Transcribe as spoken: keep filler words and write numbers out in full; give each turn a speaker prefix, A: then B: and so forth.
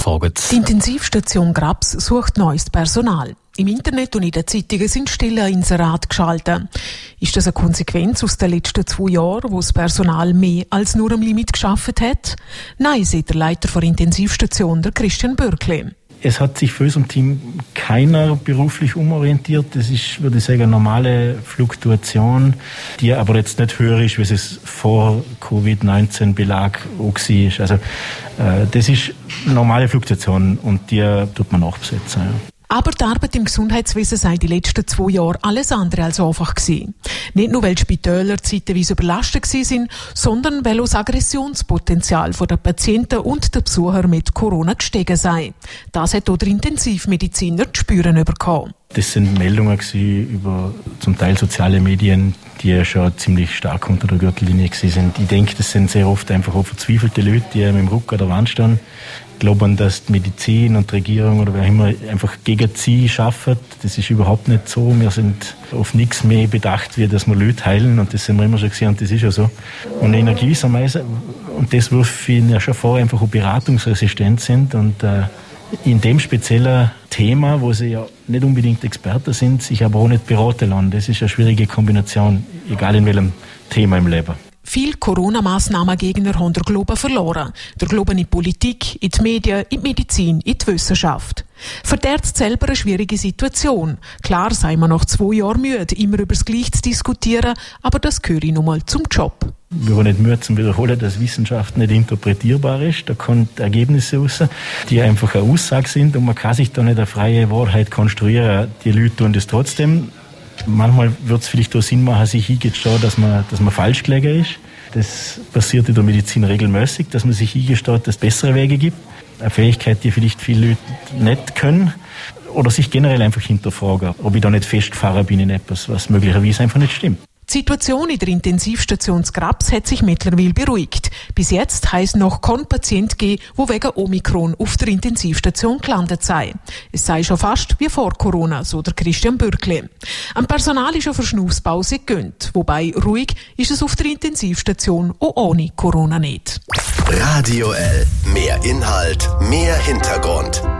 A: fragen.
B: Die Intensivstation Grabs sucht neues Personal. Im Internet und in den Zeitungen sind stille Inserate geschaltet. Ist das eine Konsequenz aus den letzten zwei Jahren, wo das Personal mehr als nur am Limit gearbeitet hat? Nein, sagt der Leiter der Intensivstation, der Christian Bürkle.
C: Es hat sich für unser Team keiner beruflich umorientiert. Das ist, würde ich sagen, eine normale Fluktuation, die aber jetzt nicht höher ist, wie es vor Covid neunzehn Belag auch war. Also, äh, das ist eine normale Fluktuation und die tut man nachbesetzen. Ja.
B: Aber die Arbeit im Gesundheitswesen sei die letzten zwei Jahre alles andere als einfach gewesen. Nicht nur, weil die Spitäler zeitweise überlastet waren, sondern weil auch das Aggressionspotenzial der Patienten und der Besucher mit Corona gestiegen sei. Das hat auch der Intensivmediziner zu spüren bekommen.
C: Das sind Meldungen über zum Teil soziale Medien, die ja schon ziemlich stark unter der Gürtellinie sind. Ich denke, das sind sehr oft einfach auch verzweifelte Leute, die mit dem Rücken an der Wand stehen, glauben, dass die Medizin und die Regierung oder wer immer einfach gegen sie arbeitet. Das ist überhaupt nicht so. Wir sind auf nichts mehr bedacht, wie dass wir Leute heilen, und das haben wir immer schon gesehen und das ist ja so. Und in einer gewissen Weise, und das wirft ihnen ja schon vor, einfach auch beratungsresistent sind und äh, in dem speziellen Thema, wo sie ja nicht unbedingt Experten sind, sich aber auch nicht beraten lassen. Das ist eine schwierige Kombination, egal in welchem Thema im Leben.
B: Viele Corona-Massnahmen-Gegner haben den Glauben verloren. Der Glauben in die Politik, in die Medien, in die Medizin, in die Wissenschaft. Für die Ärzte selber eine schwierige Situation. Klar sei man nach zwei Jahren müde, immer über das Gleiche zu diskutieren, aber das gehöre nun mal zum Job.
C: Wir waren nicht müde zum Wiederholen, dass Wissenschaft nicht interpretierbar ist. Da kommen Ergebnisse raus, die einfach eine Aussage sind, und man kann sich da nicht eine freie Wahrheit konstruieren. Die Leute tun das trotzdem. Manchmal wird es vielleicht auch Sinn machen, sich hingestehen, dass man, dass man falsch gelegen ist. Das passiert in der Medizin regelmäßig, dass man sich hingesteht, dass es bessere Wege gibt. Eine Fähigkeit, die vielleicht viele Leute nicht können. Oder sich generell einfach hinterfragen, ob ich da nicht festgefahren bin in etwas, was möglicherweise einfach nicht stimmt.
B: Die Situation in der Intensivstation Grabs hat sich mittlerweile beruhigt. Bis jetzt heisst noch kein Patient geben, der wegen Omikron auf der Intensivstation gelandet sei. Es sei schon fast wie vor Corona, so der Christian Bürkle. Am Personal ist eine Verschnaufspause gegönnt, wobei ruhig ist es auf der Intensivstation auch ohne Corona nicht.
D: Radio L. Mehr Inhalt, mehr Hintergrund.